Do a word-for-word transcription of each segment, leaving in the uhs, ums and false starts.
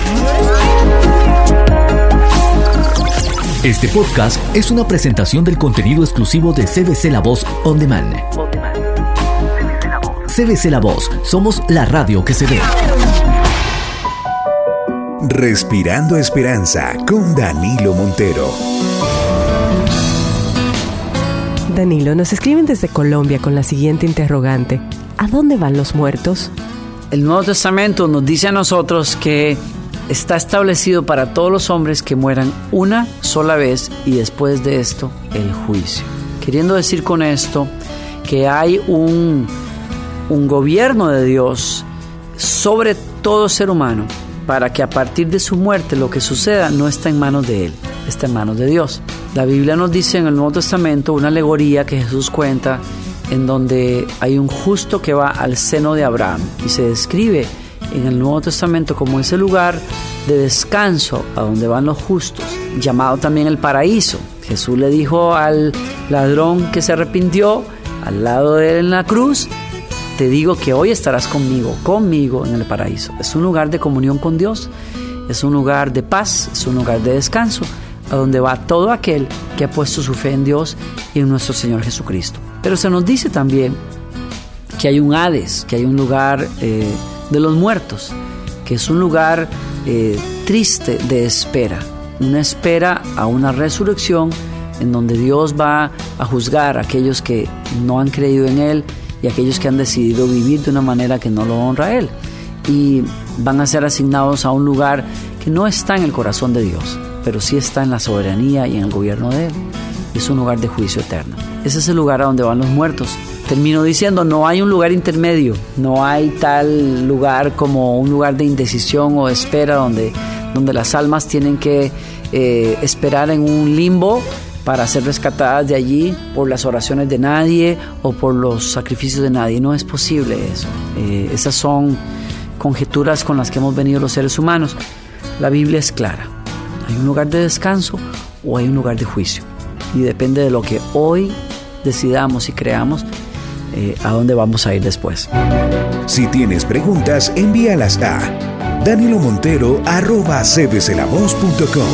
Este podcast es una presentación del contenido exclusivo de C B C La Voz On Demand. C B C La Voz, somos la radio que se ve. Respirando Esperanza con Danilo Montero. Danilo, nos escriben desde Colombia con la siguiente interrogante: ¿a dónde van los muertos? El Nuevo Testamento nos dice a nosotros que está establecido para todos los hombres que mueran una sola vez y después de esto el juicio. Queriendo decir con esto que hay un, un gobierno de Dios sobre todo ser humano, para que a partir de su muerte lo que suceda no está en manos de él, está en manos de Dios. La Biblia nos dice en el Nuevo Testamento una alegoría que Jesús cuenta en donde hay un justo que va al seno de Abraham y se describe en el Nuevo Testamento como ese lugar de descanso a donde van los justos, llamado también el paraíso. Jesús le dijo al ladrón que se arrepintió al lado de él en la cruz: te digo que hoy estarás conmigo, conmigo en el paraíso. Es un lugar de comunión con Dios, es un lugar de paz, es un lugar de descanso, a donde va todo aquel que ha puesto su fe en Dios y en nuestro Señor Jesucristo. Pero se nos dice también que hay un Hades, que hay un lugar eh, de los muertos, que es un lugar eh, triste de espera, una espera a una resurrección en donde Dios va a juzgar a aquellos que no han creído en Él y aquellos que han decidido vivir de una manera que no lo honra a Él, y van a ser asignados a un lugar que no está en el corazón de Dios, pero sí está en la soberanía y en el gobierno de Él. Es un lugar de juicio eterno. Ese es el lugar a donde van los muertos. Termino diciendo, no hay un lugar intermedio, no hay tal lugar como un lugar de indecisión o de espera donde, donde las almas tienen que eh, esperar en un limbo para ser rescatadas de allí por las oraciones de nadie o por los sacrificios de nadie. No es posible eso. Eh, esas son conjeturas con las que hemos venido los seres humanos. La Biblia es clara. Hay un lugar de descanso o hay un lugar de juicio. Y depende de lo que hoy decidamos y creamos, eh, a dónde vamos a ir después. Si tienes preguntas, envíalas a danilomontero arroba c b c la voz punto com.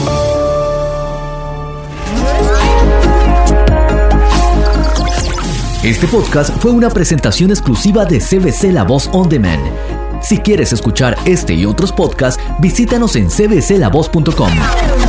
Este podcast fue una presentación exclusiva de C B C La Voz On Demand. Si quieres escuchar este y otros podcasts, visítanos en c b c la voz punto com.